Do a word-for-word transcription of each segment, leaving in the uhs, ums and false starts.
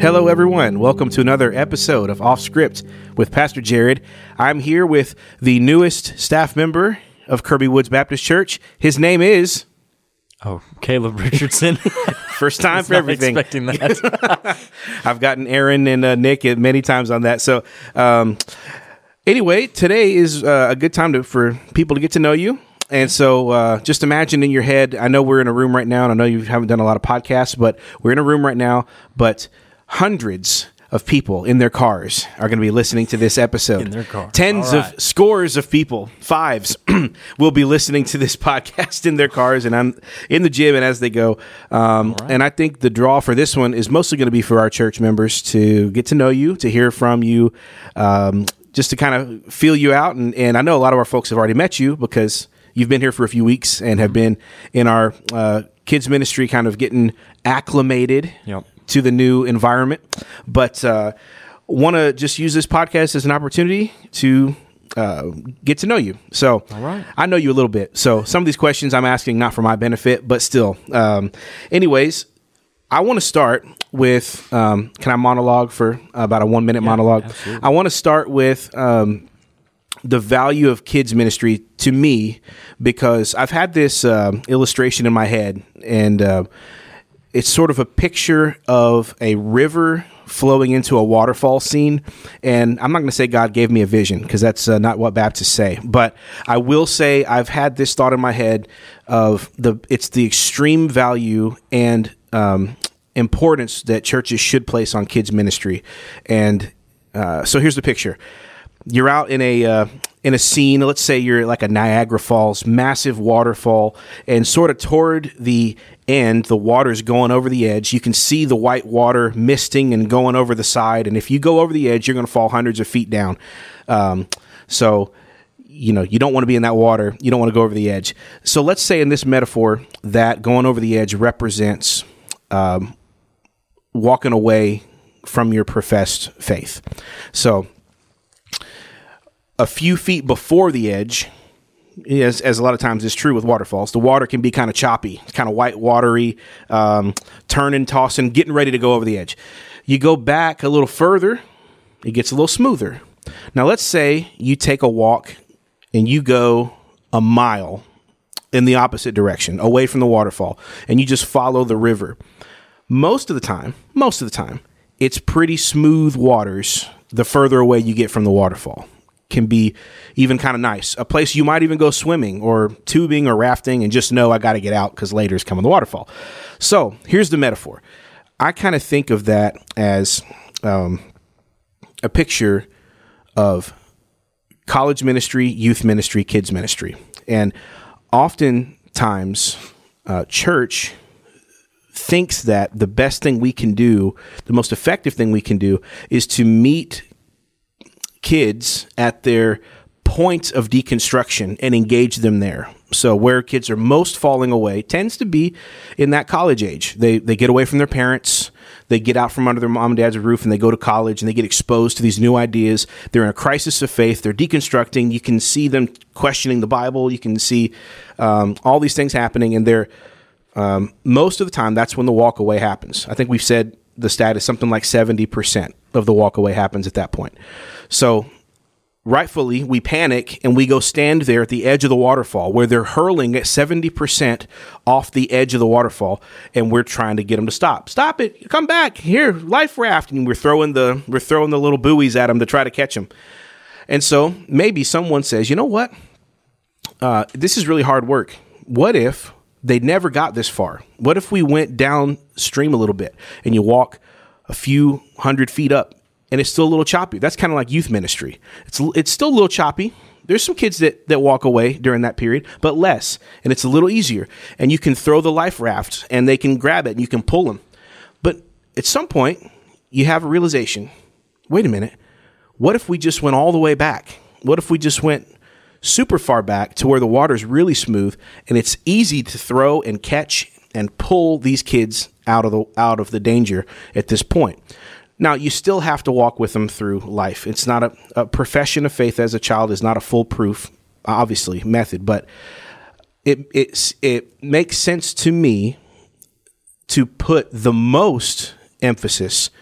Hello, everyone. Welcome to another episode of Off Script with Pastor Jared. I'm here with the newest staff member of Kirby Woods Baptist Church. His name is... Oh, Caleb Richardson. First time for not everything. Expecting that. I've gotten Aaron and uh, Nick many times on that. So um, anyway, today is uh, a good time to, for people to get to know you. And so uh, just imagine in your head, I know we're in a room right now, and I know you haven't done a lot of podcasts, but we're in a room right now, but hundreds of people in their cars are going to be listening to this episode. In their car. Tens All right. of scores of people, fives, will be listening to this podcast in their cars, and I'm in the gym and as they go. Um, right. And I think the draw for this one is mostly going to be for our church members to get to know you, to hear from you, um, just to kind of feel you out. And, and I know a lot of our folks have already met you because you've been here for a few weeks and have been in our uh, kids ministry kind of getting acclimated Yep. to the new environment. But uh, want to just use this podcast as an opportunity to uh, get to know you. So All right. I know you a little bit. So some of these questions I'm asking not for my benefit, but still. Um, anyways, I want to start with, um, can I monologue for about a one minute Yeah, monologue? absolutely. I want to start with um, the value of kids ministry to me, because I've had this um illustration in my head, and uh, it's sort of a picture of a river flowing into a waterfall scene. And I'm not going to say God gave me a vision, because that's uh, not what Baptists say. But I will say I've had this thought in my head of the it's the extreme value and um, importance that churches should place on kids ministry. And uh, so here's the picture. You're out in a uh, in a scene. Let's say you're like a Niagara Falls, massive waterfall, and sort of toward the end, the water's going over the edge. You can see the white water misting and going over the side. And if you go over the edge, you're going to fall hundreds of feet down. Um, so, you know, you don't want to be in that water. You don't want to go over the edge. So let's say in this metaphor that going over the edge represents um, walking away from your professed faith. So a few feet before the edge, as, as a lot of times is true with waterfalls, the water can be kind of choppy, kind of white watery, um, turning, tossing, getting ready to go over the edge. You go back a little further, it gets a little smoother. Now, let's say you take a walk and you go a mile in the opposite direction, away from the waterfall, and you just follow the river. Most of the time, most of the time, it's pretty smooth waters the further away you get from the waterfall. Can be even kind of nice. A place you might even go swimming or tubing or rafting and just know I got to get out because later is coming the waterfall. So here's the metaphor. I kind of think of that as um, a picture of college ministry, youth ministry, kids ministry. And oftentimes uh, church thinks that the best thing we can do, the most effective thing we can do, is to meet kids at their point of deconstruction and engage them there. So where kids are most falling away tends to be in that college age. They they get away from their parents, they get out from under their mom and dad's roof, and they go to college and they get exposed to these new ideas. They're in a crisis of faith. They're deconstructing. You can see them questioning the Bible. You can see um, all these things happening, and they're um, most of the time that's when the walk away happens. I think we've said the stat is something like seventy percent of the walk away happens at that point. So rightfully, we panic and we go stand there at the edge of the waterfall where they're hurling at seventy percent off the edge of the waterfall, and we're trying to get them to stop. Stop it! Come back here, life raft, and we're throwing the we're throwing the little buoys at them to try to catch them. And so maybe someone says, you know what? Uh, this is really hard work. What if they never got this far? What if we went downstream a little bit and you walk a few hundred feet up and it's still a little choppy? That's kind of like youth ministry. It's it's still a little choppy. There's some kids that, that walk away during that period, but less, and it's a little easier. And you can throw the life raft and they can grab it and you can pull them. But at some point, you have a realization, wait a minute, what if we just went all the way back? What if we just went super far back to where the water's really smooth and it's easy to throw and catch and pull these kids out of the out of the danger at this point? Now, you still have to walk with them through life. It's not a, a profession of faith as a child is not a foolproof, obviously, method, but it it's, it makes sense to me to put the most emphasis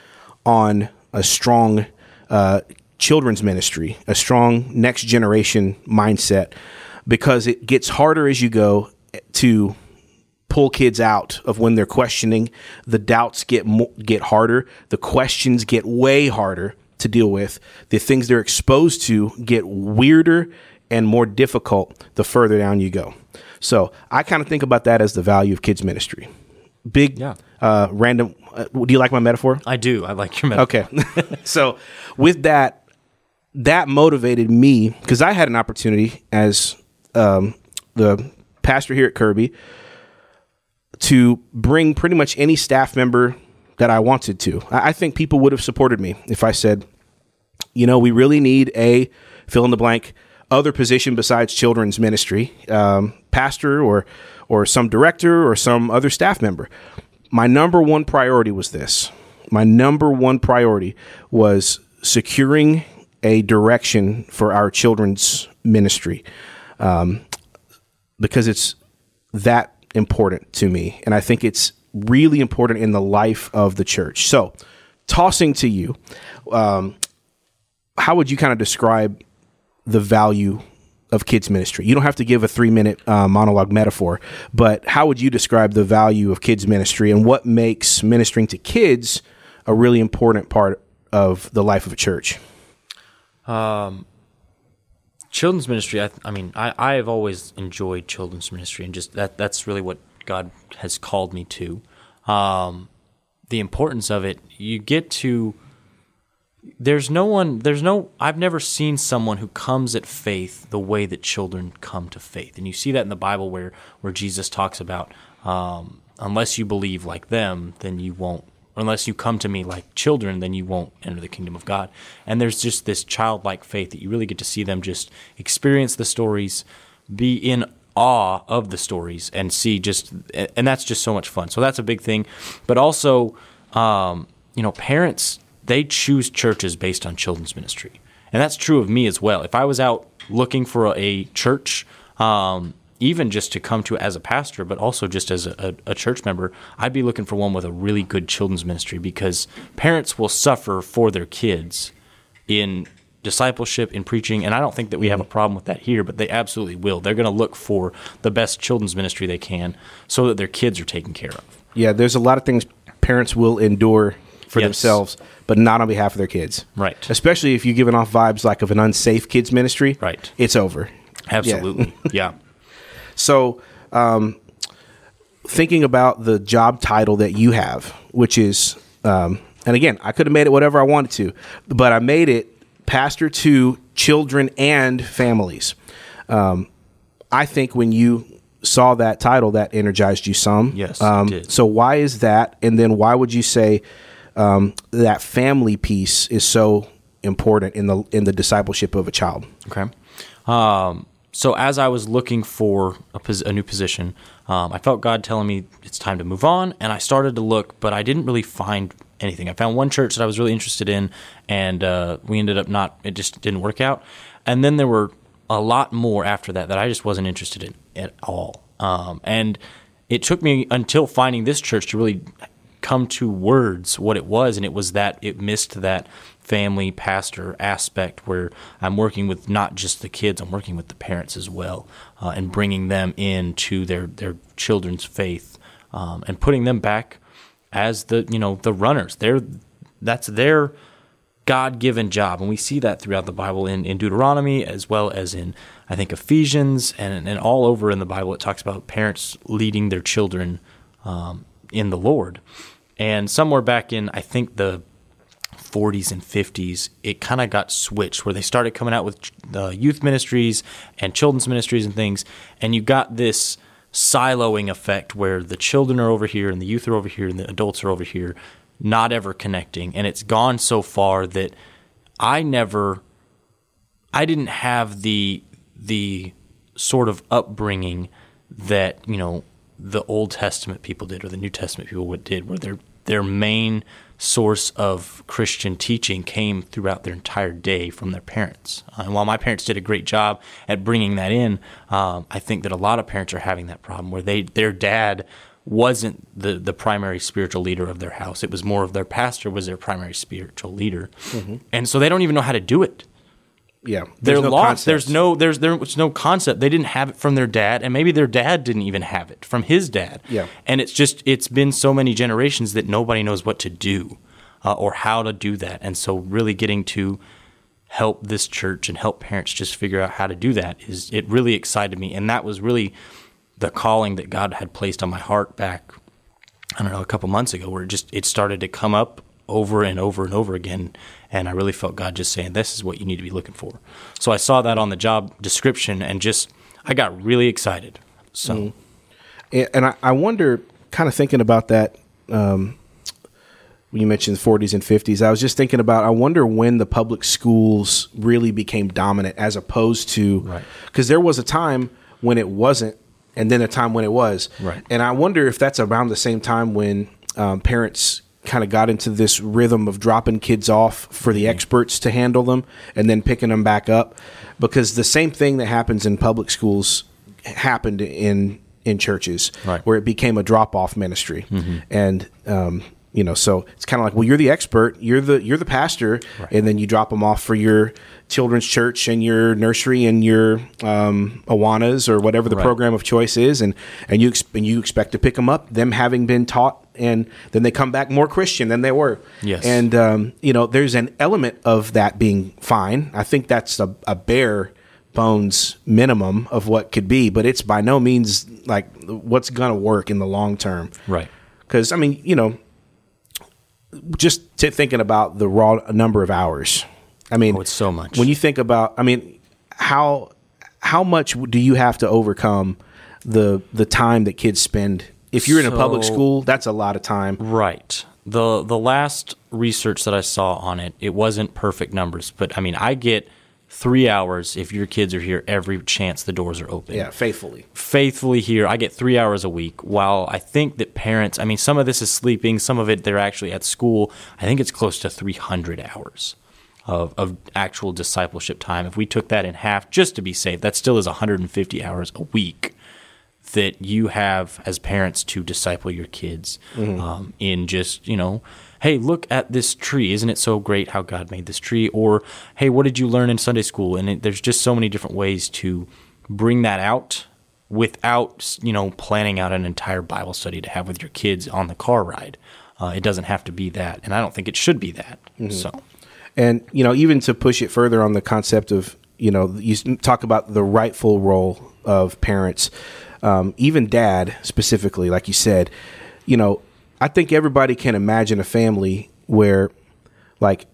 on a strong uh, children's ministry, a strong next generation mindset, because it gets harder as you go to pull kids out of when they're questioning. The doubts get mo- get harder. The questions get way harder to deal with. The things they're exposed to get weirder and more difficult the further down you go. So I kind of think about that as the value of kids ministry. Big, yeah. uh, random. Uh, do you like my metaphor? I do. I like your metaphor. Okay. So with that, that motivated me, because I had an opportunity as um, the pastor here at Kirby to bring pretty much any staff member that I wanted to. I, I think people would have supported me if I said, you know, we really need a fill in the blank other position besides children's ministry, um, pastor or or some director or some other staff member. My number one priority was this. My number one priority was securing a direction for our children's ministry, um, because it's that important to me. And I think it's really important in the life of the church. So tossing to you, um, how would you kind of describe the value of kids ministry? You don't have to give a three minute uh, monologue metaphor, but how would you describe the value of kids ministry and what makes ministering to kids a really important part of the life of a church? Um, children's ministry. I, I mean, I, I have always enjoyed children's ministry, and just that, that's really what God has called me to. Um, the importance of it, you get to, There's no one, there's no, I've never seen someone who comes at faith the way that children come to faith. And you see that in the Bible where, where Jesus talks about, um, unless you believe like them, then you won't, or unless you come to me like children, then you won't enter the kingdom of God. And there's just this childlike faith that you really get to see them just experience the stories, be in awe of the stories, and see just, and that's just so much fun. So that's a big thing. But also, um, you know, parents, they choose churches based on children's ministry. And that's true of me as well. If I was out looking for a, a church, um, even just to come to as a pastor, but also just as a, a, a church member, I'd be looking for one with a really good children's ministry, because parents will suffer for their kids in discipleship, in preaching, and I don't think that we have a problem with that here, but they absolutely will. They're going to look for the best children's ministry they can so that their kids are taken care of. Yeah, there's a lot of things parents will endure for yes. themselves, but not on behalf of their kids. Right. Especially if you're giving off vibes like of an unsafe kids ministry. Right. It's over. Absolutely. Yeah. yeah. So, um, thinking about the job title that you have, which is, um, and again, I could have made it whatever I wanted to, but I made it pastor to children and families. Um, I think when you saw that title, that energized you some. Yes, um, it did. So why is that? And then why would you say um, that family piece is so important in the in the discipleship of a child? Okay. Um, so as I was looking for a, pos- a new position, um, I felt God telling me it's time to move on, and I started to look, but I didn't really find anything. I found one church that I was really interested in, and uh, we ended up not, it just didn't work out. And then there were a lot more after that that I just wasn't interested in at all. Um, and it took me until finding this church to really come to words what it was, and it was that it missed that family pastor aspect where I'm working with not just the kids, I'm working with the parents as well, uh, and bringing them into their, their children's faith, um, and putting them back as the, you know, the runners. They're, that's their God-given job, and we see that throughout the Bible in, in Deuteronomy as well as in, I think, Ephesians, and, and all over in the Bible it talks about parents leading their children um, in the Lord. And somewhere back in, I think, the forties and fifties, it kind of got switched where they started coming out with uh, youth ministries and children's ministries and things, and you got this siloing effect where the children are over here and the youth are over here and the adults are over here, not ever connecting. And it's gone so far that I never, I didn't have the the sort of upbringing that, you know, the Old Testament people did or the New Testament people did, where their their main source of Christian teaching came throughout their entire day from their parents. Uh, and while my parents did a great job at bringing that in, um, I think that a lot of parents are having that problem where they their dad wasn't the, the primary spiritual leader of their house. It was more of their pastor was their primary spiritual leader. Mm-hmm. And so they don't even know how to do it. Yeah. They're no lost. concepts. There's no there's there's no concept. They didn't have it from their dad, and maybe their dad didn't even have it from his dad. Yeah. And it's just it's been so many generations that nobody knows what to do uh, or how to do that. And so really getting to help this church and help parents just figure out how to do that is it really excited me. And that was really the calling that God had placed on my heart back, I don't know, a couple months ago, where it just it started to come up over and over and over again, and I really felt God just saying, this is what you need to be looking for. So I saw that on the job description, and just I got really excited. So, mm. and I, I wonder, kind of thinking about that. Um, you mentioned forties and fifties. I was just thinking about, I wonder when the public schools really became dominant, as opposed to, because right. there was a time when it wasn't, and then a time when it was. Right. And I wonder if that's around the same time when um, parents kind of got into this rhythm of dropping kids off for the mm-hmm. experts to handle them and then picking them back up. Because the same thing that happens in public schools happened in in churches, right. where it became a drop-off ministry. Mm-hmm. And, um, you know, so it's kind of like, well, you're the expert, you're the you're the pastor, right. and then you drop them off for your children's church and your nursery and your um, Awanas or whatever the right. program of choice is, and and you ex- and you expect to pick them up, them having been taught, and then they come back more Christian than they were. Yes, and um, you know, there's an element of that being fine. I think that's a, a bare bones minimum of what could be, but it's by no means like what's going to work in the long term. Right. Because I mean, you know, just t- thinking about the raw number of hours. I mean, oh, it's so much. When you think about, I mean, how how much do you have to overcome the the time that kids spend? If you're in so, a public school, that's a lot of time. Right. The the last research that I saw on it, it wasn't perfect numbers, but I mean, I get three hours if your kids are here every chance the doors are open. Yeah, faithfully. Faithfully here. I get three hours a week, while I think that parents, I mean, some of this is sleeping, some of it they're actually at school. I think it's close to three hundred hours of, of actual discipleship time. If we took that in half, just to be safe, that still is one hundred fifty hours a week that you have as parents to disciple your kids mm-hmm. um, in just, you know, hey, look at this tree. Isn't it so great how God made this tree? Or, hey, what did you learn in Sunday school? And it, there's just so many different ways to bring that out without, you know, planning out an entire Bible study to have with your kids on the car ride. Uh, it doesn't have to be that. And I don't think it should be that. Mm-hmm. So, and, you know, even to push it further on the concept of, you know, you talk about the rightful role of parents, um, even dad specifically, like you said, you know, I think everybody can imagine a family where, like,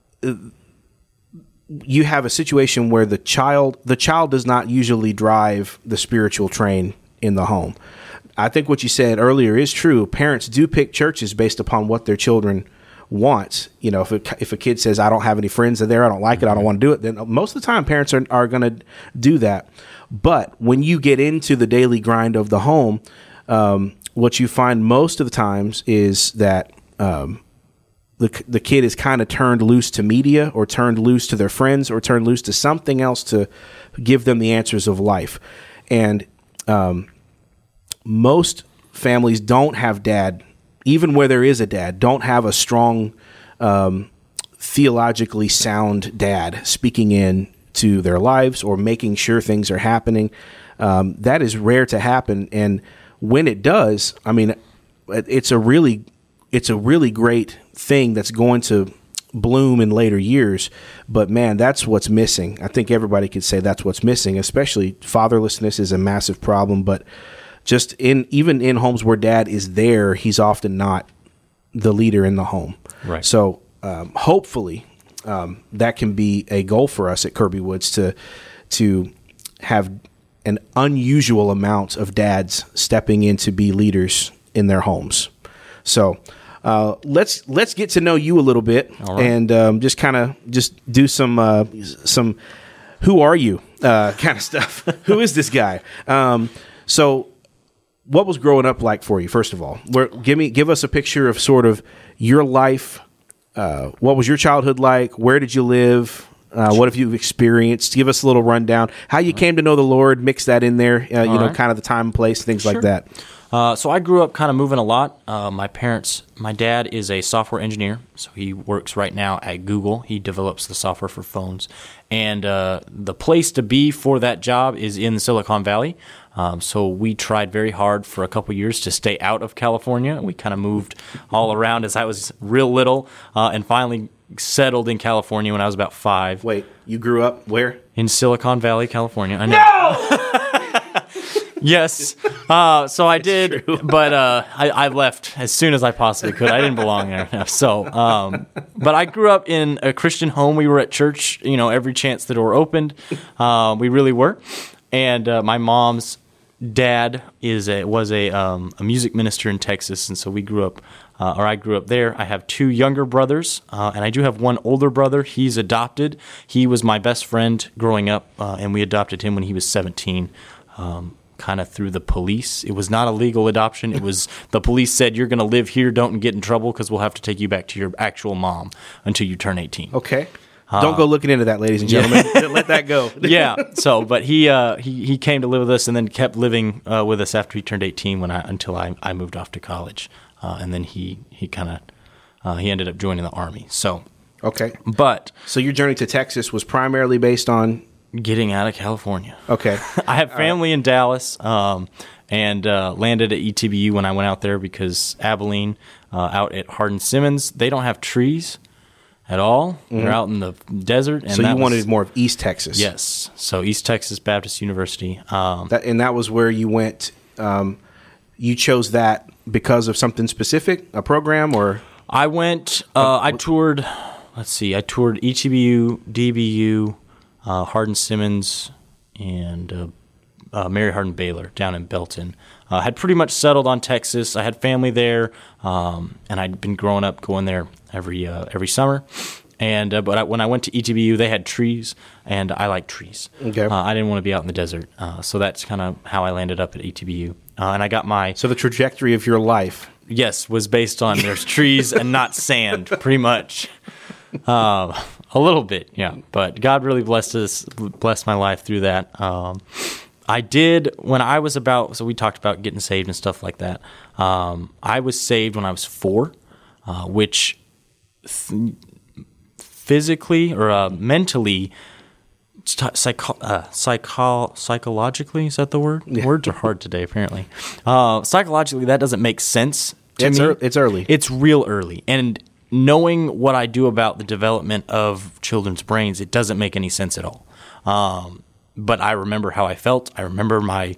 you have a situation where the child the child does not usually drive the spiritual train in the home. I think what you said earlier is true. Parents do pick churches based upon what their children want. You know, if a, if a kid says, I don't have any friends there, I don't like it, I don't want to do it, then most of the time parents are, are going to do that. But when you get into the daily grind of the home, um, what you find most of the times is that um, the the kid is kind of turned loose to media, or turned loose to their friends, or turned loose to something else to give them the answers of life. And um, most families don't have dad, even where there is a dad, don't have a strong, um, theologically sound dad speaking in to their lives or making sure things are happening. Um, that is rare to happen. And when it does, I mean, it's a really, it's a really great thing that's going to bloom in later years. But man, that's what's missing. I think everybody could say that's what's missing. Especially fatherlessness is a massive problem. But just in even in homes where dad is there, he's often not the leader in the home. Right. So um, hopefully um, that can be a goal for us at Kirby Woods to to have an unusual amount of dads stepping in to be leaders in their homes. So uh, let's let's get to know you a little bit, right. and um, just kind of just do some uh, some who are you uh, kind of stuff. Who is this guy? Um, so what was growing up like for you? First of all, Where, give me give us a picture of sort of your life. Uh, what was your childhood like? Where did you live? Uh, what have you experienced? Give us a little rundown. How you came to know the Lord, mix that in there, uh, you know, right. kind of the time and place, things Sure. like that. Uh, so I grew up kind of moving a lot. Uh, my parents, my dad is a software engineer, so he works right now at Google. He develops the software for phones. And uh, the place to be for that job is in Silicon Valley. Um, so we tried very hard for a couple years to stay out of California. We kind of moved all around as I was real little uh, and finally settled in California when I was about five. Wait, you grew up where? In Silicon Valley, California. I know. No! Yes. Uh, so I did, true. but uh, I, I left as soon as I possibly could. I didn't belong there. So, um, but I grew up in a Christian home. We were at church, you know, every chance the door opened. Uh, we really were. And uh, my mom's dad is a was a um, a music minister in Texas, and so we grew up, uh, or I grew up there. I have two younger brothers, uh, and I do have one older brother. He's adopted. He was my best friend growing up, uh, and we adopted him when he was seventeen. Um, kind of through the police. It was not a legal adoption. It was the police said, you're going to live here, don't get in trouble because we'll have to take you back to your actual mom until you turn eighteen. Okay. Don't go looking into that, ladies and gentlemen. Let that go. Yeah. So, but he uh, he he came to live with us and then kept living uh, with us after he turned eighteen when I until I, I moved off to college, uh, and then he he kind of uh, he ended up joining the Army. So Okay. but So your journey to Texas was primarily based on. getting out of California. Okay. I have family in Dallas, um, and uh, landed at E T B U when I went out there because Abilene, uh, out at Hardin Simmons, they don't have trees at all. Mm-hmm. They're out in the desert. And So that you wanted was, more of East Texas. Yes. So East Texas Baptist University. Um, That, and that was where you went. Um, you chose that because of something specific, a program, or I went. Uh, I toured. Let's see. I toured E T B U, D B U, uh, Hardin Simmons, and uh, uh, Mary Hardin Baylor down in Belton. I uh, had pretty much settled on Texas. I had family there, um, and I'd been growing up going there every uh, every summer. And uh, but I, when I went to E T B U, they had trees, and I like trees. Okay. Uh, I didn't want to be out in the desert, uh, so that's kind of how I landed up at E T B U. Uh, and I got my so the trajectory of your life. yes was based on there's trees and not sand, pretty much. Uh, a little bit, yeah. But God really blessed us, blessed my life through that. Um, I did when I was about. So we talked about getting saved and stuff like that. Um, I was saved when I was four, uh, which th- physically or uh, mentally. Psycho, uh, psycho, psychologically, is that the word? Yeah. Words are hard today, apparently. Uh, psychologically, that doesn't make sense to it's me. Er, it's early. It's real early. And knowing what I do about the development of children's brains, it doesn't make any sense at all. Um, but I remember how I felt. I remember my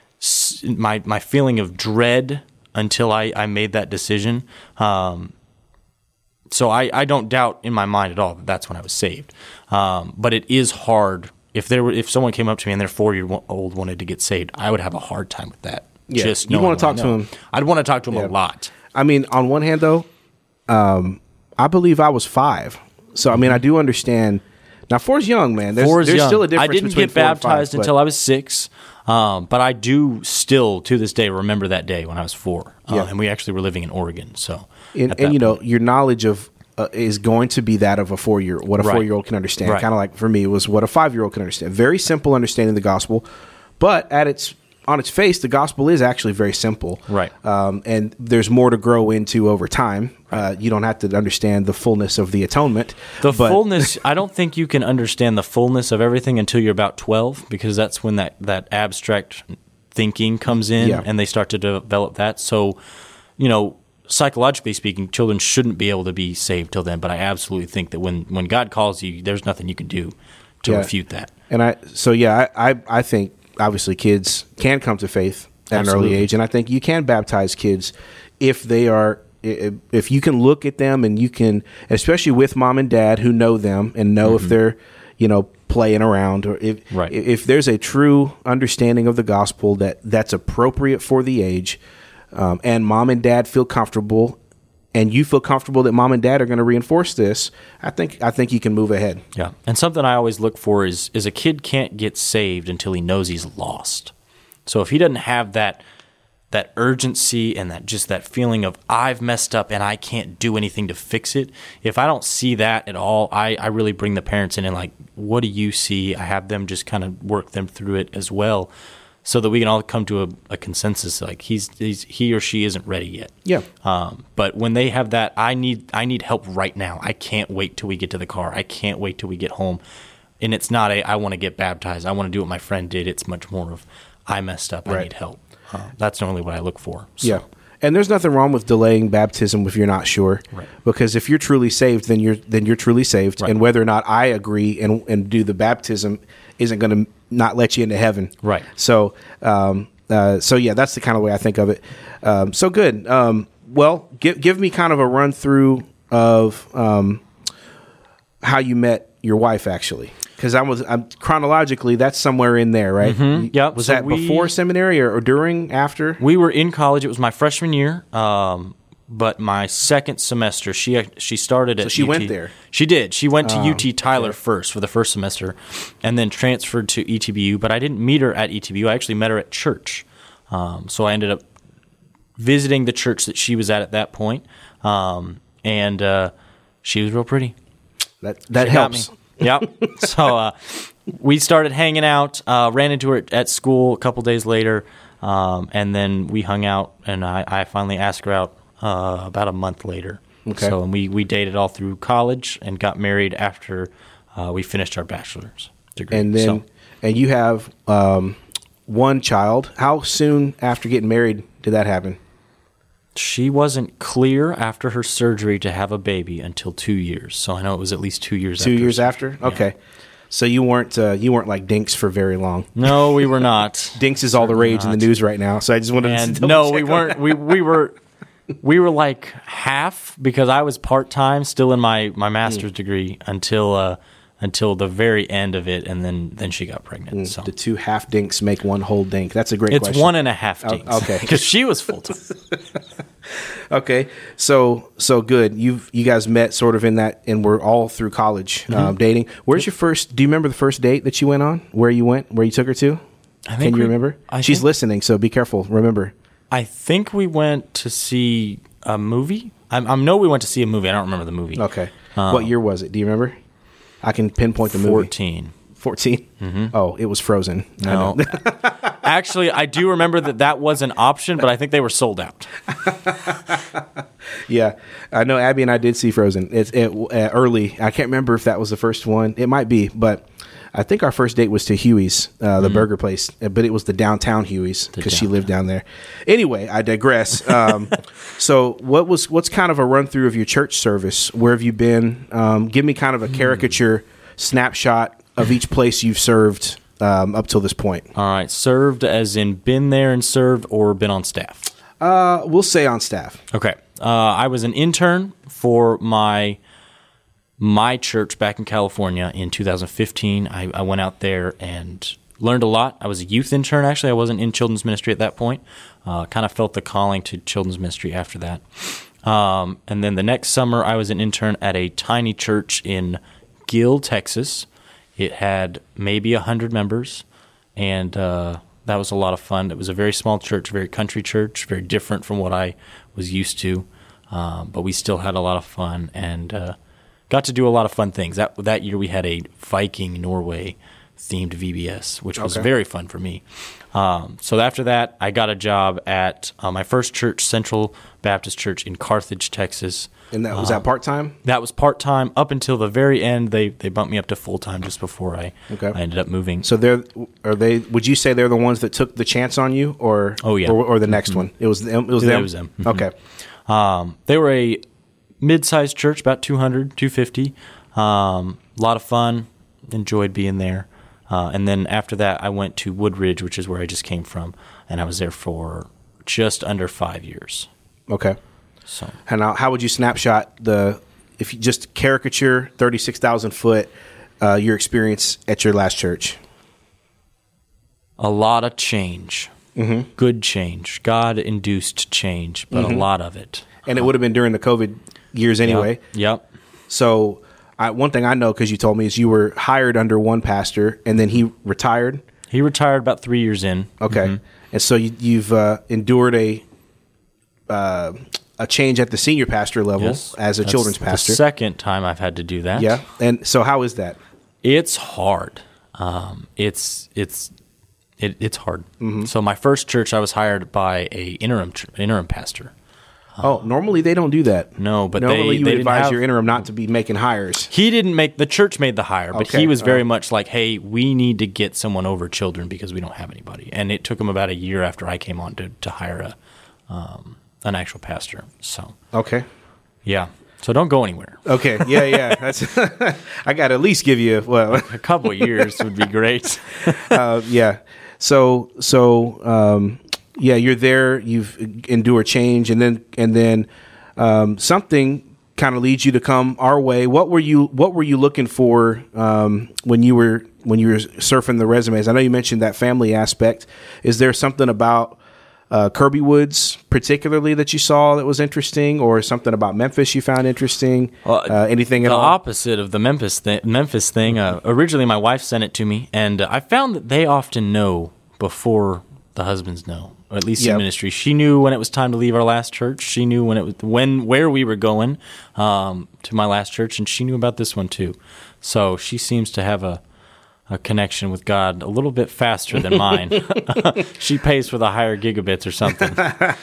my my feeling of dread until I, I made that decision. Um So I, I don't doubt in my mind at all that that's when I was saved. Um, but it is hard. If there were, if someone came up to me and their four-year-old wanted to get saved, I would have a hard time with that. Yeah. Just you want to talk to know. him. I'd want to talk to him Yeah. a lot. I mean, on one hand, though, um, I believe I was five. So, I mean, I do understand. Now, four is young, man. There's, Four is there's young. still a difference I didn't between get four and baptized five, until I was six. Um, but I do still, to this day, remember that day when I was four. Uh, Yeah. And we actually were living in Oregon. So, And, at and that you know, point. your knowledge of uh, is going to be that of a four-year, what a Right. four-year-old can understand. Right. Kind of like for me, it was what a five-year-old can understand. Very simple understanding of the gospel, but at its on its face, the gospel is actually very simple. Right. Um, and there's more to grow into over time. Uh, you don't have to understand the fullness of the atonement. The but, fullness, I don't think you can understand the fullness of everything until you're about twelve, because that's when that, that abstract thinking comes in Yeah. and they start to develop that. So, you know, psychologically speaking, children shouldn't be able to be saved till then, but I absolutely think that when, when God calls you, there's nothing you can do to Yeah. refute that. And I, so yeah, I, I, I think obviously kids can come to faith at Absolutely. an early age, and I think you can baptize kids if they are, if you can look at them and you can, especially with mom and dad who know them and know Mm-hmm. if they're, you know, playing around, or if Right. if there's a true understanding of the gospel that that's appropriate for the age, um, and mom and dad feel comfortable, and you feel comfortable that mom and dad are going to reinforce this, I think I think you can move ahead. Yeah. And something I always look for is is a kid can't get saved until he knows he's lost. So if he doesn't have that that urgency and that just that feeling of I've messed up and I can't do anything to fix it. If I don't see that at all, I, I really bring the parents in and like, what do you see? I have them just kind of work them through it as well, so that we can all come to a, a consensus. Like he's, he's he or she isn't ready yet. Yeah. Um, but when they have that, I need I need help right now. I can't wait till we get to the car. I can't wait till we get home. And it's not a I want to get baptized. I want to do what my friend did. It's much more of I messed up. I Right. need help. Uh, that's normally what I look for. So. Yeah. And there's nothing wrong with delaying baptism if you're not sure. Right. Because if you're truly saved, then you're then you're truly saved. Right. And whether or not I agree and and do the baptism isn't going to not let you into heaven. Right. So um uh, so yeah, that's the kind of way I think of it. Um, so good. Um, well, give give me kind of a run through of um, how you met your wife actually. Because I was I'm, chronologically, that's somewhere in there, right? Mm-hmm. Yep. Was So that we- before seminary or, or during, after? We were in college. It was my freshman year, um, but my second semester, she she started at. So she U T. went there? She did. She went to Oh, U T Tyler okay. first for the first semester, and then transferred to E T B U. But I didn't meet her at E T B U. I actually met her at church. Um, so I ended up visiting the church that she was at at that point, um, and uh, she was real pretty. That that She got helps. me. Yep. So uh, we started hanging out, uh, ran into her at school a couple days later, um, and then we hung out, and I, I finally asked her out uh, about a month later. Okay. So and we, we dated all through college and got married after uh, we finished our bachelor's degree. And then, So, and you have um, one child. How soon after getting married did that happen? she wasn't clear after her surgery to have a baby until two years. So I know it was at least two years Two after. years after? Okay. So you weren't uh, you weren't like Dinks for very long. No, we were not. Dinks is all the rage in the not. news right now. So I just wanted to And double no, check we on weren't. that. We we were we were like half because I was part time still in my, my master's degree until uh, until the very end of it, and then, then she got pregnant. So The two half Dinks make one whole Dink. That's a great it's question. one and a half days. okay. because she was full time. Okay, so so good. You you guys met sort of in that, and we're all through college Mm-hmm. um, dating. Where's your first? Do you remember the first date that you went on? Where you went? Where you took her to? I Can think you we- remember? I She's think- listening, so be careful. Remember. I think we went to see a movie. I, I know we went to see a movie. I don't remember the movie. Okay. Um, what year was it? Do you remember? I can pinpoint the movie. Fourteen. fourteen? Mm-hmm. Oh, it was Frozen. I No, know. actually, I do remember that that was an option, but I think they were sold out. Yeah, I know Abby and I did see Frozen. It's it, uh, early. I can't remember if that was the first one. It might be, but I think our first date was to Huey's, uh, the burger place, uh, but it was the downtown Huey's because she lived down there. Anyway, I digress. Um, so, what was what's kind of a run through of your church service? Where have you been? Um, give me kind of a caricature snapshot of each place you've served um, up till this point. All right, served as in been there and served, or been on staff. Uh, we'll say on staff. Okay. Uh, I was an intern for my my church back in California in two thousand fifteen. I, I went out there and learned a lot. I was a youth intern, actually. I wasn't in children's ministry at that point. Uh, kind of felt the calling to children's ministry after that. Um, and then the next summer, I was an intern at a tiny church in Gill, Texas. It had maybe one hundred members, and uh, that was a lot of fun. It was a very small church, very country church, very different from what I was used to, um, but we still had a lot of fun and uh, got to do a lot of fun things. That that year we had a Viking Norway themed V B S, which was Okay. very fun for me. Um, so after that, I got a job at uh, my first church, Central Baptist Church in Carthage, Texas. And that was that part time? That was part-time up until the very end. They they bumped me up to full-time just before I, Okay. I ended up moving. So they're are they? Would you say they're the ones that took the chance on you, or Oh, yeah. or, or the next one? It was them. It was It them. was them. Mhm. Okay. Um, they were a mid-sized church, about two hundred, two fifty. Um, a lot of fun. Enjoyed being there. Uh, and then after that, I went to Woodridge, which is where I just came from, and I was there for just under five years. Okay. So And now, how would you snapshot the if you just caricature thirty six thousand foot uh, your experience at your last church? a lot of change, mm-hmm. good change, God-induced change, but Mm-hmm. a lot of it. And it would have been during the COVID years anyway. Yep. yep. So I, one thing I know because you told me is you were hired under one pastor and then he retired. He retired about three years in. Okay. Mm-hmm. And so you, you've uh, endured a uh, a change at the senior pastor level Yes. as a That's children's pastor. the second time I've had to do that. Yeah. And so how is that? It's hard. Um, it's it's it, it's hard. Mm-hmm. So my first church, I was hired by a interim ch- interim pastor. Oh, normally they don't do that. No, but normally they, you they would didn't advise have- your interim not to be making hires. He didn't make the church made the hire, but Okay, he was very uh. much like, "Hey, we need to get someone over children because we don't have anybody." And it took him about a year after I came on to to hire a um, an actual pastor. So Okay. yeah, so don't go anywhere. Okay. Yeah, yeah. That's I got to at least give you well. A couple of years would be great. uh, yeah. So so um, yeah, you're there. You've endured change, and then and then um, something kind of leads you to come our way. What were you What were you looking for um, when you were when you were surfing the resumes? I know you mentioned that family aspect. Is there something about uh, Kirby Woods particularly that you saw that was interesting, or something about Memphis you found interesting? Well, uh, anything at the all? opposite of the Memphis thi- Memphis thing. Uh, originally, my wife sent it to me, and uh, I found that they often know before the husbands know, or at least Yep. in ministry. She knew when it was time to leave our last church. She knew when it was when where we were going um, to my last church, and she knew about this one too. So she seems to have a a connection with God a little bit faster than mine. She pays for the higher gigabits or something.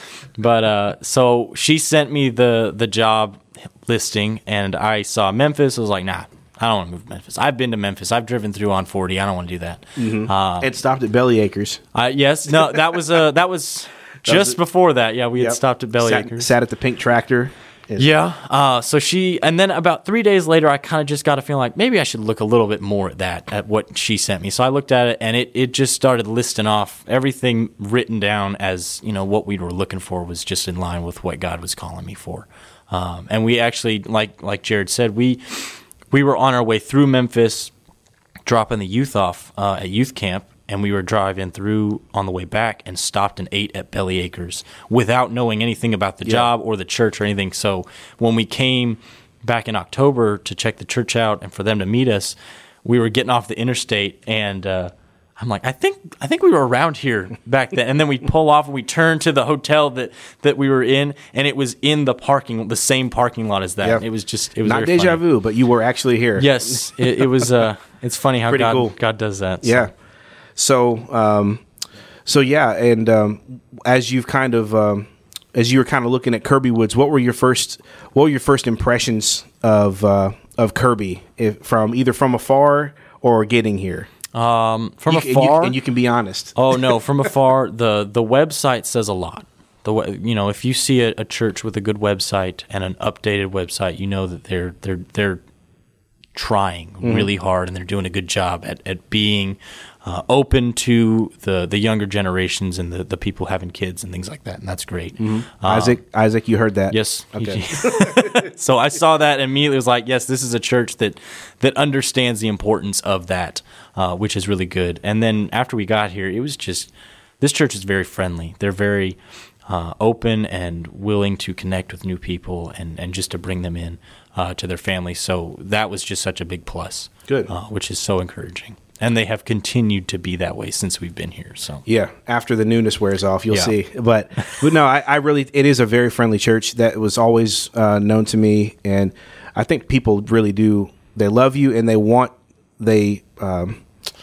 But uh, so she sent me the the job listing, and I saw Memphis. I was like, nah, I don't want to move to Memphis. I've been to Memphis. I've driven through on forty. I don't want to do that. Mm-hmm. Uh, It stopped at Belly Acres. I, yes, no, that was uh, that was just it. before that. Yeah, we had Yep. stopped at Belly sat, Acres. Sat at the pink tractor. Is- Yeah. Uh, so she, and then about three days later, I kind of just got a feeling like maybe I should look a little bit more at that, at what she sent me. So I looked at it, and it, it just started listing off everything written down as, you know, what we were looking for was just in line with what God was calling me for. Um, and we actually, like like Jared said, we we were on our way through Memphis, dropping the youth off uh, at youth camp, and we were driving through on the way back and stopped and ate at Belly Acres without knowing anything about the Yeah. job or the church or anything. So when we came back in October to check the church out and for them to meet us, we were getting off the interstate, and uh, I'm like, I think I think we were around here back then. And then we pull off and we turn to the hotel that, that we were in, and it was in the parking, the same parking lot as that. Yeah. It was just, it was Not very deja funny. vu, but you were actually here. Yes, it, it was. Uh, it's funny how Pretty God cool. God does that. so. Yeah. So, um, so yeah, and um, as you've kind of, um, as you were kind of looking at Kirby Woods, what were your first, what were your first impressions of uh, of Kirby, if, from either from afar or getting here? Um, from You- and afar, you, and you can be honest. oh no, from afar, the the website says a lot. The we- you know, if you see a, a church with a good website and an updated website, you know that they're they're they're trying Mm-hmm. really hard and they're doing a good job at at being uh, open to the the younger generations and the the people having kids and things like that, and that's great. Um, Isaac, Isaac, you heard that? Yes. Okay. So I saw that and immediately was like, yes, this is a church that that understands the importance of that, uh, which is really good. And then after we got here, it was just, this church is very friendly. They're very uh, open and willing to connect with new people and, and just to bring them in uh, to their family. So that was just such a big plus. Good. Uh, which is so encouraging. And they have continued to be that way since we've been here. So Yeah, after the newness wears off, you'll Yeah. see. But, but no, I, I really, it is a very friendly church that was always uh, known to me, and I think people really do. They love you, and they want they um,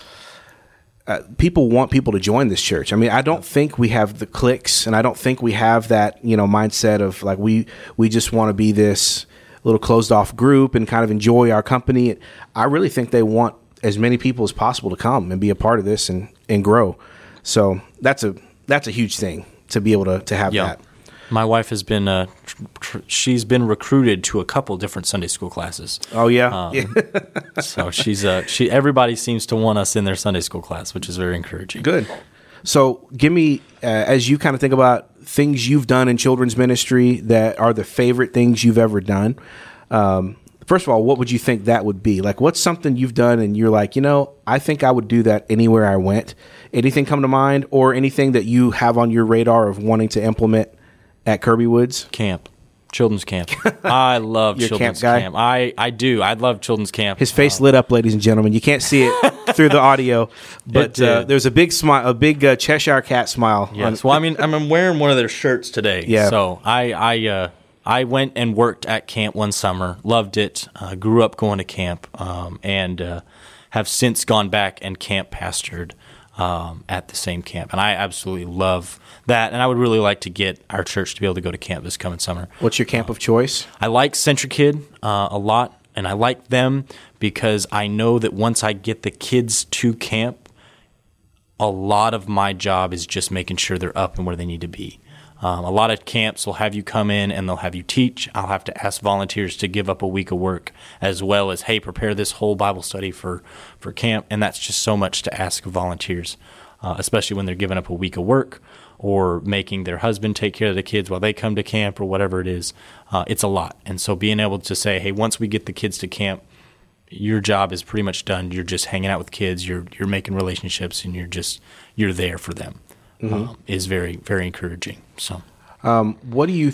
uh, people want people to join this church. I mean, I don't think we have the cliques, and I don't think we have that you know mindset of like we we just want to be this little closed off group and kind of enjoy our company. I really think they want as many people as possible to come and be a part of this and, and grow. So that's a that's a huge thing to be able to, to have Yeah. that. My wife has been, uh, tr- tr- she's been recruited to a couple different Sunday school classes. Oh yeah, Um, yeah. So she's, uh, she, everybody seems to want us in their Sunday school class, which is very encouraging. Good. So give me uh, as you kind of think about things you've done in children's ministry that are the favorite things you've ever done. Um, first of all, what would you think that would be? Like, what's something you've done and you're like, you know, I think I would do that anywhere I went. Anything come to mind, or anything that you have on your radar of wanting to implement at Kirby Woods? Camp. Children's camp. I love You're a children's camp guy? camp. I, I do. I love children's camp. His face lit up, ladies and gentlemen. You can't see it through the audio, but uh, did. there's a big smile, a big uh, Cheshire cat smile. Yes. on- Well, I mean, I'm wearing one of their shirts today. Yeah. So I I uh, I went and worked at camp one summer. Loved it. Uh, grew up going to camp, um, and uh, have since gone back and camp pastored um, at the same camp. And I absolutely love that. And I would really like to get our church to be able to go to camp this coming summer. What's your camp of choice? I like CentriKid uh, a lot, and I like them because I know that once I get the kids to camp, a lot of my job is just making sure they're up and where they need to be. Um, a lot of camps will have you come in and they'll have you teach. I'll have to ask volunteers to give up a week of work, as well as, hey, prepare this whole Bible study for, for camp. And that's just so much to ask of volunteers, uh, especially when they're giving up a week of work or making their husband take care of the kids while they come to camp or whatever it is. Uh, it's a lot. And so being able to say, hey, once we get the kids to camp, your job is pretty much done. You're just hanging out with kids. You're you're making relationships, and you're just you're there for them. Mm-hmm. Um, is very very encouraging. So, um, what do you?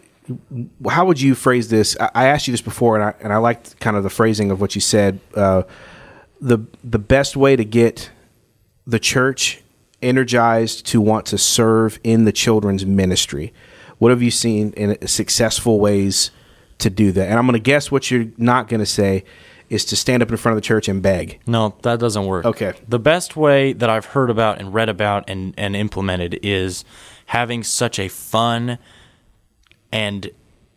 Uh, how would you phrase this? I, I asked you this before, and I and I liked kind of the phrasing of what you said. Uh, the the best way to get the church energized to want to serve in the children's ministry. What have you seen in successful ways to do that? And I'm going to guess what you're not going to say is to stand up in front of the church and beg. No, that doesn't work. Okay. The best way that I've heard about and read about and, and implemented is having such a fun and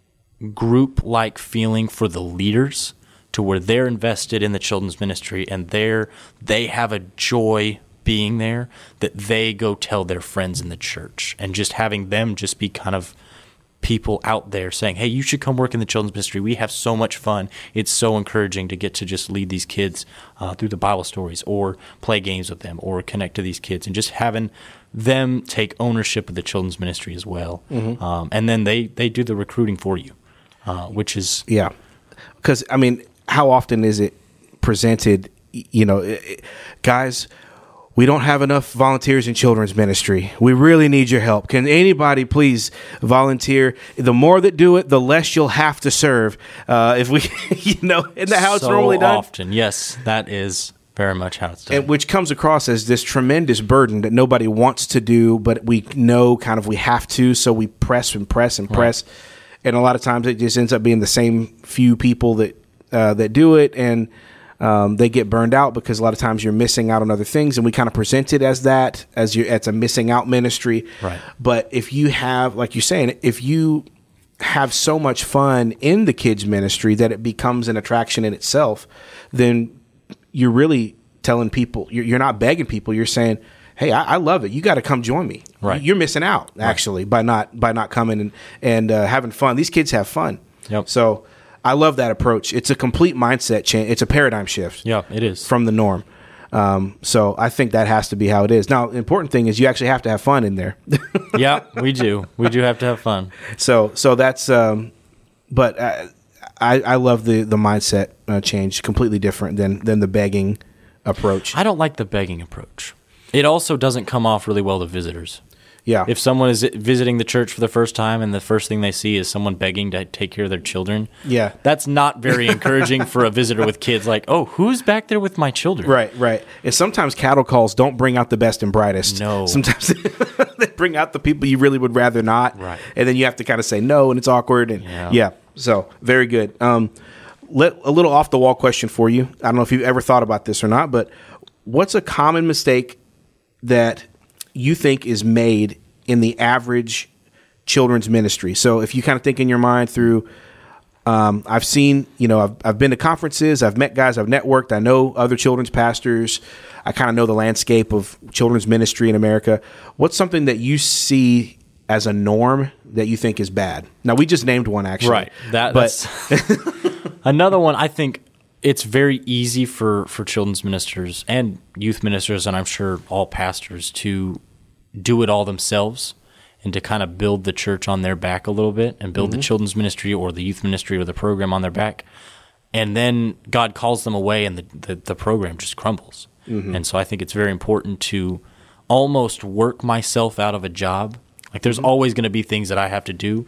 group-like feeling for the leaders to where they're invested in the children's ministry and they're they have a joy being there that they go tell their friends in the church, and just having them just be kind of people out there saying, hey, you should come work in the children's ministry. We have so much fun. It's so encouraging to get to just lead these kids uh, through the Bible stories or play games with them or connect to these kids, and just having them take ownership of the children's ministry as well. Mm-hmm. Um, and then they, they do the recruiting for you, uh, which is... Yeah. Because, I mean, how often is it presented, you know, it, it, guys... We don't have enough volunteers in children's ministry. We really need your help. Can anybody please volunteer? The more that do it, the less you'll have to serve. Uh, if we, you know, isn't that how it's so normally done? Often, yes, that is very much how it's done. And which comes across as this tremendous burden that nobody wants to do, but we know kind of we have to, so we press and press and press. Right. And a lot of times it just ends up being the same few people that uh, that do it, and Um, they get burned out because a lot of times you're missing out on other things, and we kind of present it as that, as you, it's a missing out ministry. Right. But if you have, like you're saying, if you have so much fun in the kids ministry that it becomes an attraction in itself, then you're really telling people, you're, you're not begging people. You're saying, hey, I, I love it. You got to come join me. Right. You're missing out actually right. by not, by not coming and, and uh, having fun. These kids have fun. Yep. So I love that approach. It's a complete mindset change. It's a paradigm shift. Yeah, it is. From the norm. Um, so I think that has to be how it is. Now, the important thing is you actually have to have fun in there. Yeah, we do. We do have to have fun. So, so that's, um, but uh, I, I love the, the mindset uh, change, completely different than, than the begging approach. I don't like the begging approach. It also doesn't come off really well to visitors. Yeah. If someone is visiting the church for the first time and the first thing they see is someone begging to take care of their children, yeah, that's not very encouraging for a visitor with kids. Like, oh, who's back there with my children? Right, right. And sometimes cattle calls don't bring out the best and brightest. No. Sometimes they bring out the people you really would rather not. Right. And then you have to kind of say no, and it's awkward. And yeah, yeah. So very good. Um, let a little off the wall question for you. I don't know if you've ever thought about this or not, but what's a common mistake that you think is made in the average children's ministry? So if you kind of think in your mind through, um, I've seen, you know, I've, I've been to conferences, I've met guys, I've networked, I know other children's pastors, I kind of know the landscape of children's ministry in America. What's something that you see as a norm that you think is bad? Now, we just named one actually. Right. That, but that's another one. I think it's very easy for, for children's ministers and youth ministers, and I'm sure all pastors, to do it all themselves and to kind of build the church on their back a little bit and build mm-hmm. the children's ministry or the youth ministry or the program on their back. And then God calls them away and the, the, the program just crumbles. Mm-hmm. And so I think it's very important to almost work myself out of a job. Like there's mm-hmm. always going to be things that I have to do,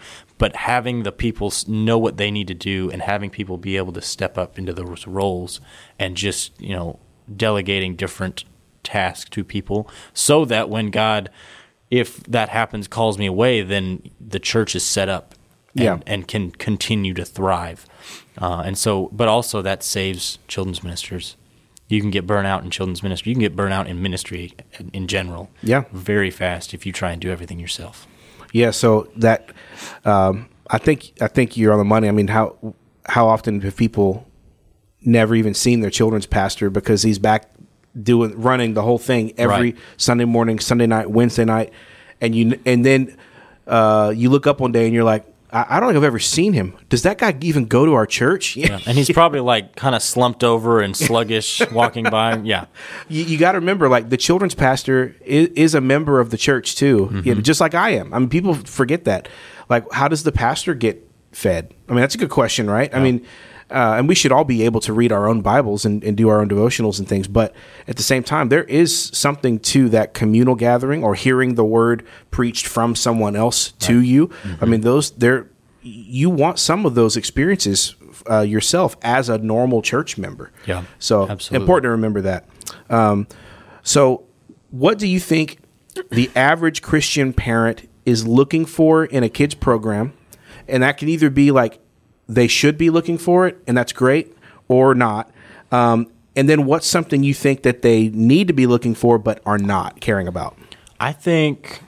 but having the people s- know what they need to do and having people be able to step up into those roles and just, you know, delegating different tasks to people so that when God, if that happens, calls me away, then the church is set up and, Yeah. and can continue to thrive. Uh, and so, but also that saves children's ministers. You can get burnt out in children's ministry. You can get burnt out in ministry in, in general. Yeah. Very fast if you try and do everything yourself. Yeah, so that um, I think I think you're on the money. I mean, how how often have people never even seen their children's pastor because he's back doing running the whole thing every Right. Sunday morning, Sunday night, Wednesday night, and you and then uh, you look up one day and you're like, I, I don't think I've ever seen him. Does that guy even go to our church? Yeah. And he's probably like kind of slumped over and sluggish walking by. Yeah. you, you got to remember, like, the children's pastor is, is a member of the church too, Mm-hmm. you know, just like I am. I mean, people forget that. Like, how does the pastor get fed? I mean, that's a good question, right? I mean, uh, and we should all be able to read our own Bibles and, and do our own devotionals and things. But at the same time, there is something to that communal gathering or hearing the word preached from someone else to you. I mean, those there, you want some of those experiences uh, yourself as a normal church member. Yeah, So absolutely. important to remember that. Um, so what do you think the average Christian parent is looking for in a kid's program? And that can either be like they should be looking for it, and that's great, or not. Um, and then what's something you think that they need to be looking for but are not caring about? I think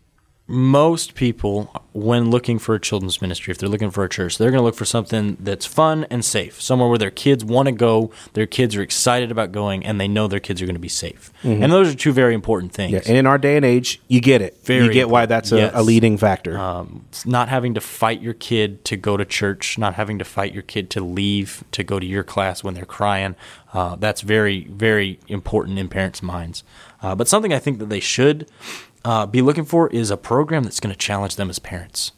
most people, when looking for a children's ministry, if they're looking for a church, they're going to look for something that's fun and safe, somewhere where their kids want to go, their kids are excited about going, and they know their kids are going to be safe. And those are two very important things. Yeah, and in our day and age, you get it. Very you get why important. that's a, Yes. a leading factor. Um, it's not having to fight your kid to go to church, not having to fight your kid to leave to go to your class when they're crying. Uh, that's very, very important in parents' minds. Uh, but something I think that they should uh, be looking for is a program that's going to challenge them as parents.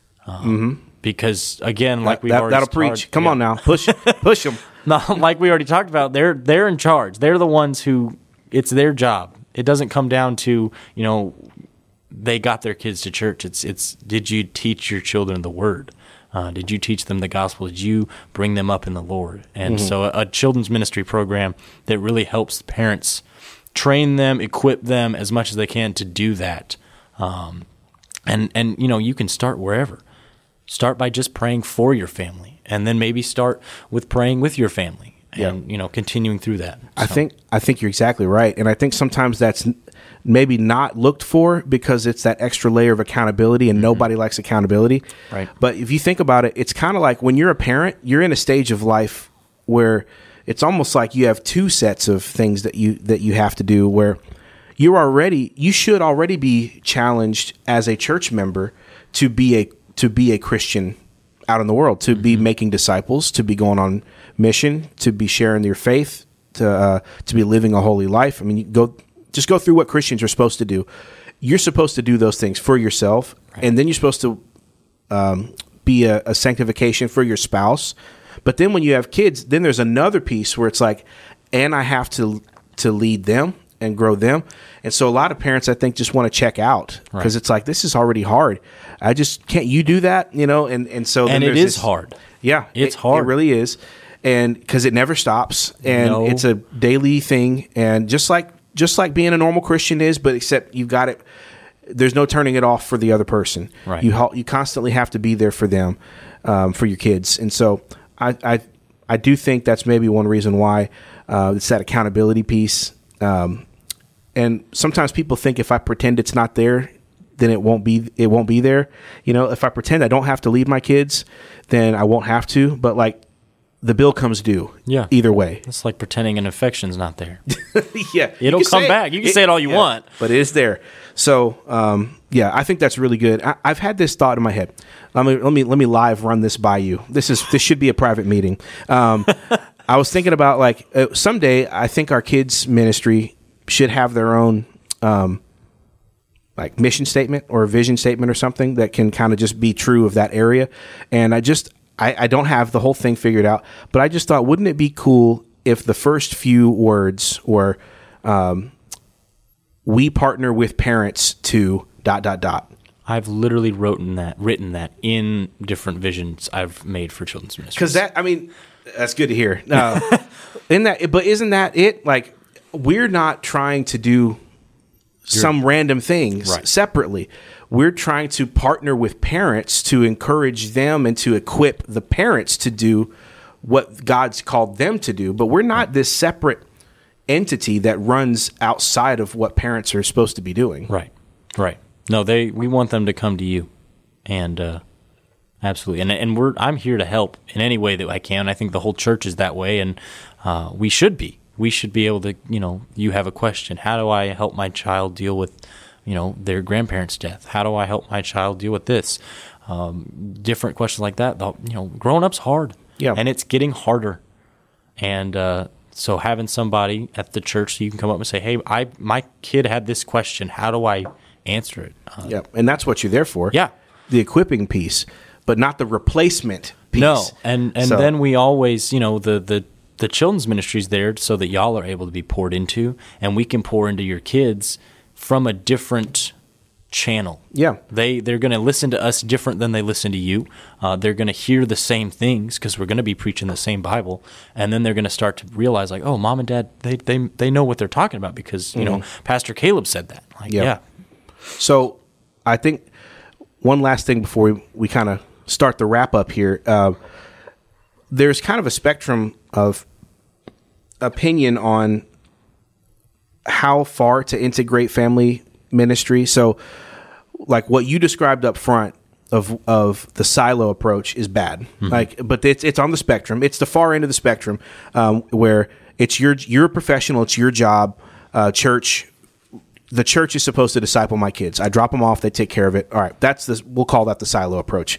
Um, Because again, like That- we've that, already that'll started- preach. Come yeah. on now, push, push them. No, like we already talked about, they're they're in charge. They're the ones who it's their job. It doesn't come down to, you know, they got their kids to church. It's it's did you teach your children the word? Uh, did you teach them the gospel? Did you bring them up in the Lord? And so a, a children's ministry program that really helps parents train them, equip them as much as they can to do that. Um, and and you know, you can start wherever. Start by just praying for your family, and then maybe start with praying with your family, and you know, continuing through that. I So, think I think you're exactly right, and I think sometimes that's n- maybe not looked for because it's that extra layer of accountability, and nobody likes accountability. Right. But if you think about it, it's kind of like when you're a parent, you're in a stage of life where it's almost like you have two sets of things that you that you have to do. Where you're already you should already be challenged as a church member to be a to be a Christian out in the world, to be making disciples, to be going on mission, to be sharing your faith, to uh, to be living a holy life. I mean, you go just go through what Christians are supposed to do. You're supposed to do those things for yourself, and then you're supposed to um, be a, a sanctification for your spouse. But then when you have kids, then there's another piece where it's like, and I have to to lead them and grow them. And so a lot of parents, I think, just want to check out because Right. it's like, this is already hard. I just can't you do that, you know? And and so then and it there's is this- hard. Yeah, It's it, hard. It really is, and because it never stops, and No. it's a daily thing. And just like just like being a normal Christian is, but except you've got it. There's no turning it off for the other person. Right. You ha- you constantly have to be there for them, um, for your kids. And so I, I I do think that's maybe one reason why uh, it's that accountability piece. Um, and sometimes people think if I pretend it's not there, then it won't be it won't be there. You know, if I pretend I don't have to lead my kids, then I won't have to. But like the bill comes due. Yeah. Either way. It's like pretending an affection's not there. Yeah. you It'll can come say back. You can say it all you want. but it is there. So um, yeah, I think that's really good. I, I've had this thought in my head. Let me let me let me live run this by you. This is this should be a private meeting. Um, I was thinking about like uh, someday I think our kids ministry should have their own um, like mission statement or a vision statement or something that can kind of just be true of that area. And I just I, I don't have the whole thing figured out, but I just thought, wouldn't it be cool if the first few words were um, we partner with parents to dot dot dot. I've literally written that, written that in different visions I've made for children's ministries. Because that, I mean, that's good to hear. Uh, in that, but isn't that it? Like, we're not trying to do some random things Right. separately. We're trying to partner with parents to encourage them and to equip the parents to do what God's called them to do. But we're not this separate entity that runs outside of what parents are supposed to be doing. Right, right. No, they. We want them to come to you, and uh, absolutely. And and we're. I'm here to help in any way that I can. I think the whole church is that way, and uh, we should be. We should be able to. You know, you have a question. How do I help my child deal with, you know, their grandparents' death? How do I help my child deal with this? Um, different questions like that. The, you know, growing up's hard. Yeah, and it's getting harder, and. Uh, So having somebody at the church so you can come up and say, hey, I my kid had this question. How do I answer it? Uh, yeah, and that's what you're there for. Yeah. The equipping piece, but not the replacement piece. No, and, and So- then we always, you know, the, the, the children's ministry's there so that y'all are able to be poured into, and we can pour into your kids from a different channel. Yeah. They, they're going to listen to us different than they listen to you. Uh, they're going to hear the same things because we're going to be preaching the same Bible. And then they're going to start to realize, like, oh, mom and dad, they they, they know what they're talking about because, you know, Pastor Caleb said that. Like, Yeah. yeah. So I think one last thing before we, we kind of start the wrap up here. Uh, there's kind of a spectrum of opinion on how far to integrate family ministry. So like what you described up front of of the silo approach is bad. Mm-hmm. Like, but it's it's on the spectrum. It's the far end of the spectrum um, where it's your you're a professional. It's your job. Uh, church, the church is supposed to disciple my kids. I drop them off. They take care of it. All right, that's the we'll call that the silo approach.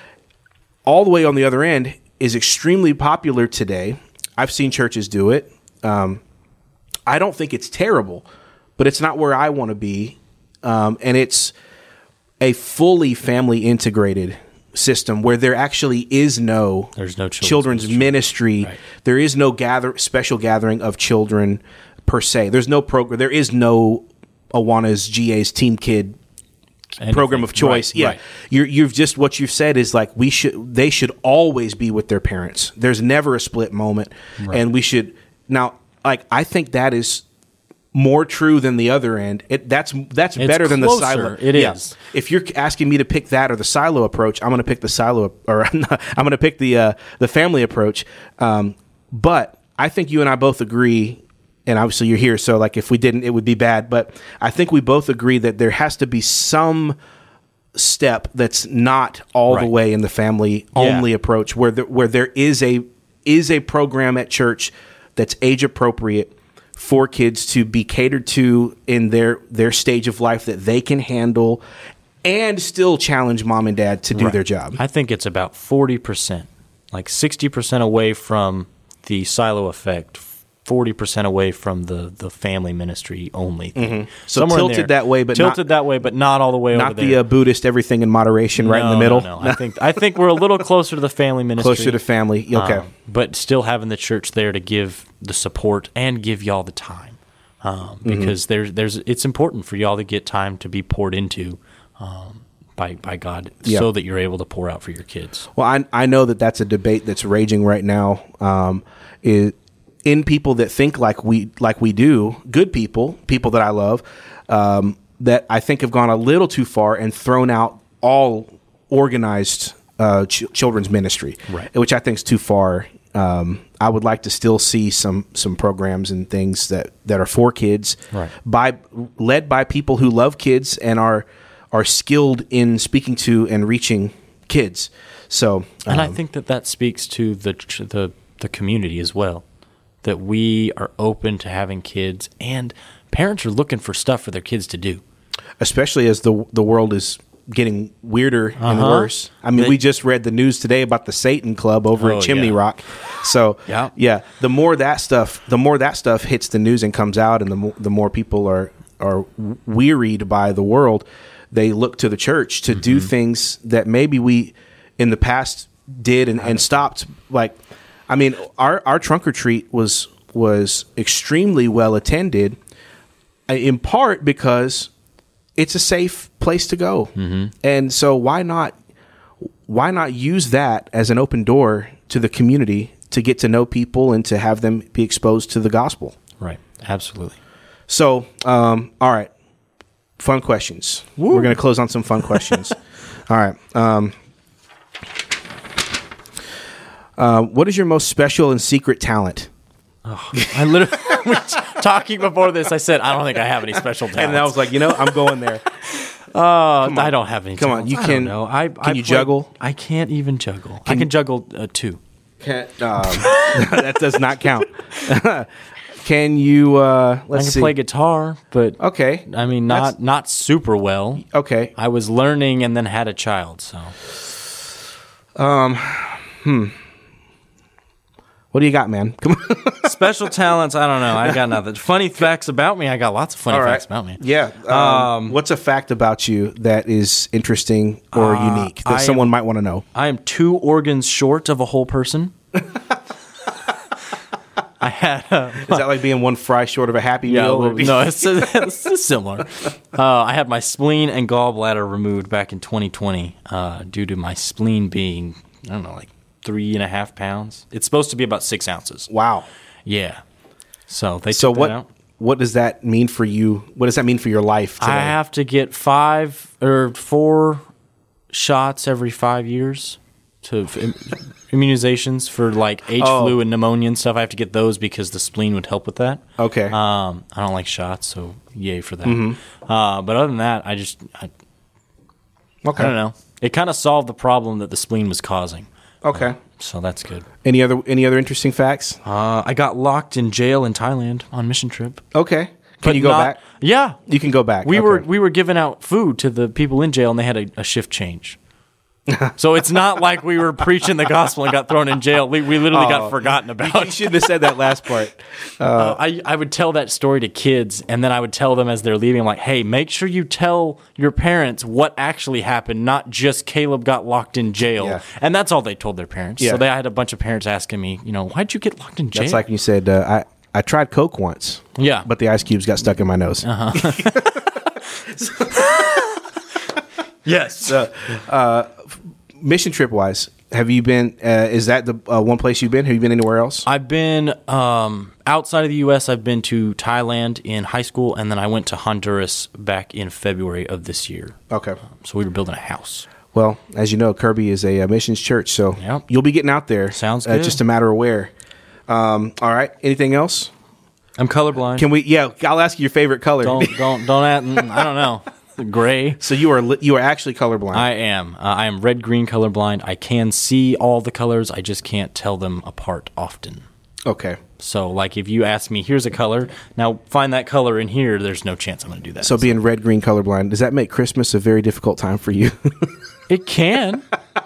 All the way on the other end is extremely popular today. I've seen churches do it. Um, I don't think it's terrible, but it's not where I want to be. Um, and it's a fully family integrated system where there actually is no, There's no children's, children's ministry. ministry. Right. There is no gather special gathering of children per se. There's no program. There is no Awana's G A's Team Kid Anything. program of choice. Right, yeah. right. You're, you've just, what you've said is like, we should, they should always be with their parents. There's never a split moment. Right. And we should now, like, I think that is more true than the other end. It that's that's It's better than closer. the silo. It Yeah. is. If you're asking me to pick that or the silo approach, I'm going to pick the silo, or I'm going to pick the uh, the family approach. Um, but I think you and I both agree, and obviously you're here, so like if we didn't, it would be bad. But I think we both agree that there has to be some step that's not all Right. the way in the family only Yeah. approach, where there, where there is a is a program at church that's age appropriate for kids to be catered to in their their stage of life that they can handle, and still challenge mom and dad to do Right. their job. I think it's about forty percent, like sixty percent away from the silo effect, forty percent away from the, the family ministry only thing. Mm-hmm. So Somewhere in tilted there. that way, but tilted not, that way, but not all the way over not there. the uh, Buddhist everything in moderation right in No, the middle. No, no. I think I think we're a little closer to the family ministry. Closer to family. Okay. Um, but still having the church there to give the support and give y'all the time. Um, because Mm-hmm. there's there's it's important for y'all to get time to be poured into um, by by God, Yeah. so that you're able to pour out for your kids. Well, I I know that that's a debate that's raging right now. Um, is in people that think like we like we do, good people, people that I love, um, that I think have gone a little too far and thrown out all organized uh, ch- children's ministry, Right. which I think is too far. Um, I would like to still see some some programs and things that, that are for kids, Right. by led by people who love kids and are are skilled in speaking to and reaching kids. So, And I um, think that that speaks to the ch- the the community as well, that we are open to having kids, and parents are looking for stuff for their kids to do. especially as the the world is getting weirder and Uh-huh. worse. I mean, They- we just read the news today about the Satan Club over Oh, at Chimney yeah. Rock. So, Yeah. yeah, the more that stuff, the more that stuff hits the news and comes out, and the more, the more people are are wearied by the world, they look to the church to do things that maybe we in the past did and, and stopped. Like, I mean, our our trunk or treat was was extremely well attended, uh, in part because it's a safe place to go. Mm-hmm. And so why not why not use that as an open door to the community to get to know people and to have them be exposed to the gospel? Right. Absolutely. So, um, all right. Fun questions. Woo. We're going to close on some fun questions. All right. Um, uh, what is your most special and secret talent? Oh, I literally talking before this. I said I don't think I have any special talents, and I was like, you know, I'm going there. Uh, I don't have any. Come talents. on, you I can. Don't know. I, can I you play, juggle? I can't even juggle. Can I can juggle uh, two. Can't, um, that does not count. Can you? Uh, let's I can see. play guitar, but okay. I mean, not That's- not super well. Okay. I was learning and then had a child, so. Um. Hmm. What do you got, man? Come on. Special talents, I don't know. I got nothing. Funny facts about me, I got lots of funny All right. facts about me. Yeah. Um, Um, what's a fact about you that is interesting or Uh, unique that I someone am- might want to know? I am two organs short of a whole person. I had uh, Is that like being one fry short of a happy yeah, meal? well, no, it's, it's similar. Uh, I had my spleen and gallbladder removed back in twenty twenty uh, due to my spleen being, I don't know, like three and a half pounds. It's supposed to be about six ounces. Wow. Yeah. So they So took what? that out. What does that mean for you? What does that mean for your life today? I have to get five or four shots every five years to im- immunizations for like H Oh. flu and pneumonia and stuff. I have to get those because the spleen would help with that. Okay. Um, I don't like shots, so yay for that. Mm-hmm. Uh, but other than that, I just I, okay. I don't know. It kind of solved the problem that the spleen was causing. Okay. So that's good. Any other any other interesting facts? Uh, I got locked in jail in Thailand on mission trip. Okay. Can But you go not- back? Yeah. You can go back. We Okay. were we were giving out food to the people in jail, and they had a, a shift change. So it's not like we were preaching the gospel and got thrown in jail. We, we literally Oh. got forgotten You about. shouldn't have said that last part. Uh, I, I would tell that story to kids, and then I would tell them as they're leaving, I'm like, hey, make sure you tell your parents what actually happened, not just Caleb got locked in jail. Yeah. And that's all they told their parents. Yeah. So they I had a bunch of parents asking me, you know, why'd you get locked in jail? That's like when you said, uh, I, I tried Coke once, yeah. but the ice cubes got stuck in my nose. yes. Uh, uh, mission trip wise, have you been, uh, is that the uh, one place you've been? Have you been anywhere else? I've been um, outside of the U S. I've been to Thailand in high school, and then I went to Honduras back in February of this year. Okay. So we were building a house. Well, as you know, Kirby is a, uh missions church, so Yep. you'll be getting out there. Sounds Uh, good. just a matter of where. Um, all right. Anything else? I'm colorblind. Can we? Yeah, I'll ask you your favorite color. don't don't don't add, mm, I don't know. Gray. So you are li- you are actually colorblind. I am. Uh, I am red green colorblind. I can see all the colors. I just can't tell them apart often. okay. So, like, if you ask me, here's a color. Now, find that color in here. There's no chance I'm going to do that. So being red green colorblind, does that make Christmas a very difficult time for you? It can.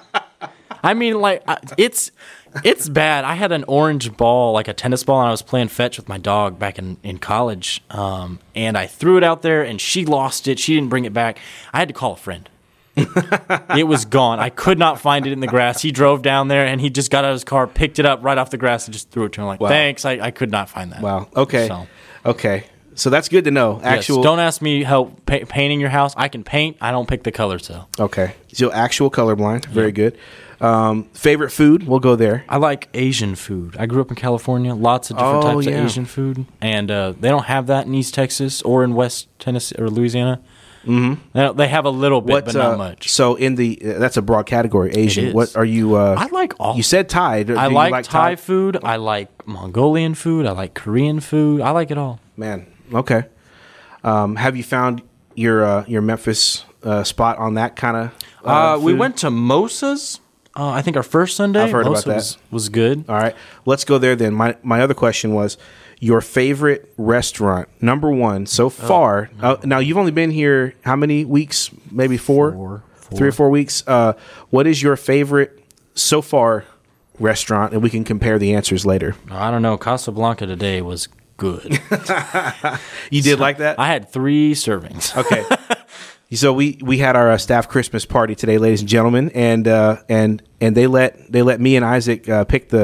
I mean, like, I- it's it's bad. I had an orange ball, like a tennis ball, and I was playing fetch with my dog back in, in college. Um, and I threw it out there, and she lost it. She didn't bring it back. I had to call a friend. It was gone. I could not find it in the grass. He drove down there, and he just got out of his car, picked it up right off the grass, and just threw it to him. Like, Wow. thanks. I, I could not find that. Wow. Okay. So, Okay. So that's good to know. yes, Actual. don't ask me help pa- painting your house. I can paint. I don't pick the colors, though. Okay. So actual colorblind. Very good. Um, favorite food? We'll go there. I like Asian food. I grew up in California. Lots of different Oh, types yeah. of Asian food, and uh, they don't have that in East Texas or in West Tennessee or Louisiana. Mm-hmm. They, they have a little bit, but not uh, much. So in the uh, that's a broad category. Asian. is. What are you? Uh, I like all. You said Thai. Do I you like, Thai, food. I like Mongolian food. I like Korean food. I like it all. Man. Okay. Um, have you found your uh, your Memphis uh, spot on that kind of? Uh, we went to Mosa's. Uh, I think our first Sunday. I've heard about Mosa that. Was, was good. All right, let's go there then. My my other question was your favorite restaurant, number one so far. Uh, now you've only been here how many weeks? Maybe four, Four, four. three or four weeks. Uh, what is your favorite so far restaurant? And we can compare the answers later. I don't know. Casablanca today was good. You did like that? I had three servings. Okay. So we, we had our uh, staff Christmas party today, ladies and gentlemen, and uh, and and they let they let me and Isaac uh, pick the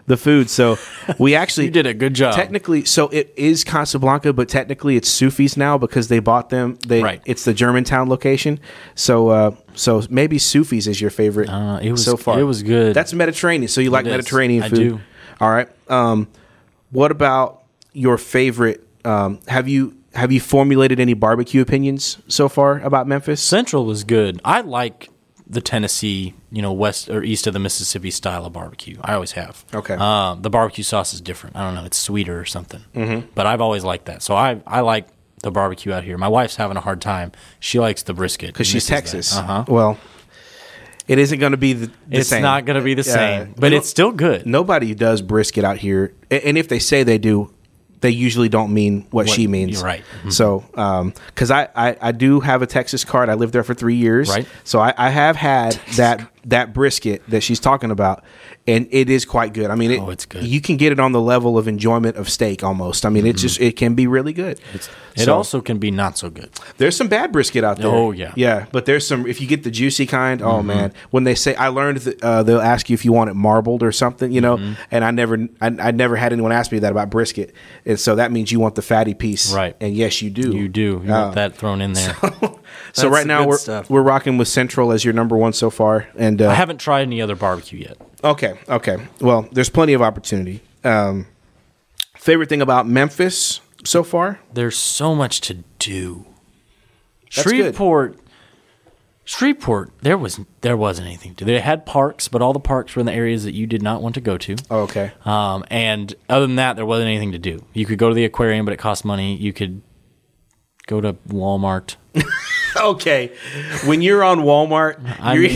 the food. So we actually You did a good job. Technically, so it is Casablanca, but technically it's Sufi's now because they bought them. They Right. It's the Germantown location. So uh, so maybe Sufi's is your favorite Uh, it was- so far. it was good. That's Mediterranean. So you like is. Mediterranean I food? do. All right. Um, what about your favorite? Um, have you have you formulated any barbecue opinions so far about Memphis? Central was good. I like the Tennessee, you know, west or east of the Mississippi style of barbecue. I always have. Okay. Um, the barbecue sauce is different. I don't know. It's sweeter or something. Mm-hmm. But I've always liked that. So I I like the barbecue out here. My wife's having a hard time. She likes the brisket Because she's Texas. Uh huh. Well, it isn't going to be the, the It's same. not going to be the Yeah. same, but You it's know, still good. Nobody does brisket out here, A- and if they say they do, they usually don't mean what, What- she means. you're right. Mhm. So, because I, I I do have a Texas card. I lived there for three years. Right. So I, I have had that that brisket that she's talking about, and it is quite good. I mean, it, Oh, it's good. You can get it on the level of enjoyment of steak almost. I mean, it's just it can be really good. It So- also can be not so good. There's some bad brisket out there. Oh, yeah. yeah. But there's some. If you get the juicy kind, oh Mm-hmm. man! When they say, I learned that uh, they'll ask you if you want it marbled or something, you know. Mm-hmm. And I never, I, I never had anyone ask me that about brisket, and so that means you want the fatty piece, Right. And yes, you do. You do. You Uh, want that thrown in there. So That's right the now good we're stuff. we're rocking with Central as your number one so far, and uh, I haven't tried any other barbecue yet. okay, okay. Well, there's plenty of opportunity. Um, favorite thing about Memphis so far? There's so much to do. That's good. Shreveport, Shreveport, there was there wasn't anything to do. They had parks, but all the parks were in the areas that you did not want to go to. Oh, okay. Um, and other than that, there wasn't anything to do. You could go to the aquarium, but it cost money. You could go to Walmart. Okay. When you're on Walmart, I you're,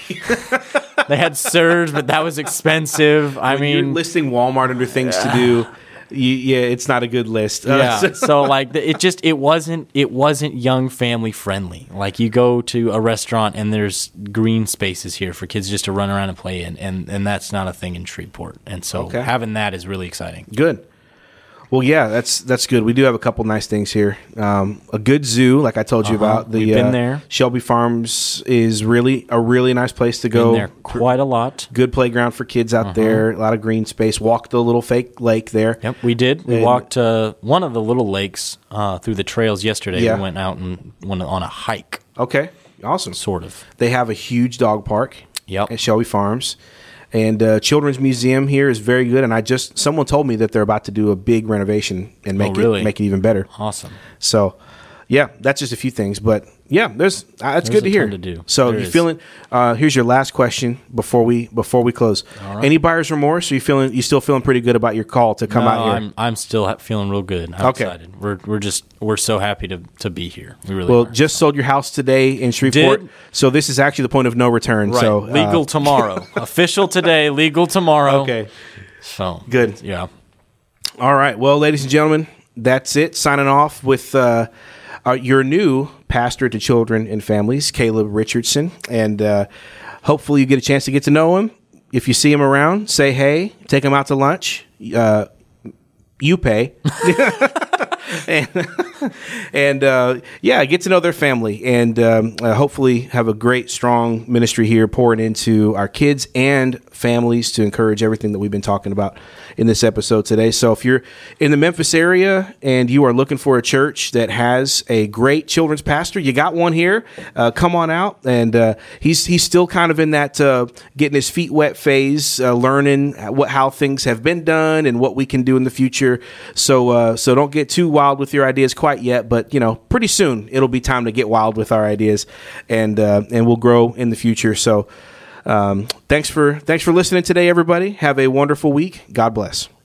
mean, They had Surge, but that was expensive. I when you're mean, listing Walmart under things to do. You, yeah, it's not a good list. Uh, yeah. so- So like, the- it just it wasn't it wasn't young family friendly. Like you go to a restaurant and there's green spaces here for kids just to run around and play in, and and that's not a thing in Shreveport. And so Okay. having that is really exciting. Good. Well, yeah, that's that's good. We do have a couple nice things here. Um, a good zoo, like I told you Uh-huh. about. The We've been uh, there. Shelby Farms is really a really nice place to go. Been there quite a lot. Good playground for kids out there. A lot of green space. Walk the little fake lake there. Yep, we did. We And- walked uh, one of the little lakes uh, through the trails yesterday. Yeah. We went out and went on a hike, Okay, awesome. sort of. They have a huge dog park. Yep. At Shelby Farms. And uh, Children's Museum here is very good. And I just someone told me that they're about to do a big renovation and make Oh, really? it make it even better. Awesome. So, yeah, that's just a few things, but yeah, there's uh, that's There's good to a hear. ton to do. So There you is. feeling? Uh, here's your last question before we before we close. right. Any buyer's remorse? Are you feeling? You still feeling pretty good about your call to come No, out here? I'm I'm still ha- feeling real good. I'm Okay. excited. We're we're just we're so happy to, to be here. We really well, are. just sold your house today in Shreveport, Did. so this is actually the point of no return. right. So uh, legal tomorrow. Official today, legal tomorrow. okay, So Good. Yeah. all right. Well, ladies and gentlemen, that's it. Signing off with uh, uh, your new pastor to children and families, Caleb Richardson, and uh, hopefully you get a chance to get to know him. If you see him around, say hey, take him out to lunch. Uh, you pay. and and uh, yeah, get to know their family, and um, uh, hopefully have a great, strong ministry here, pouring into our kids and families to encourage everything that we've been talking about in this episode today. So if you're in the Memphis area and you are looking for a church that has a great children's pastor, you got one here. Uh, come on out, and uh, he's he's still kind of in that uh, getting his feet wet phase, uh, learning what how things have been done and what we can do in the future. So uh, so don't get too wild with your ideas quite yet, but you know, pretty soon it'll be time to get wild with our ideas, and uh, and we'll grow in the future. So um, thanks for thanks for listening today, everybody. Have a wonderful week. God bless.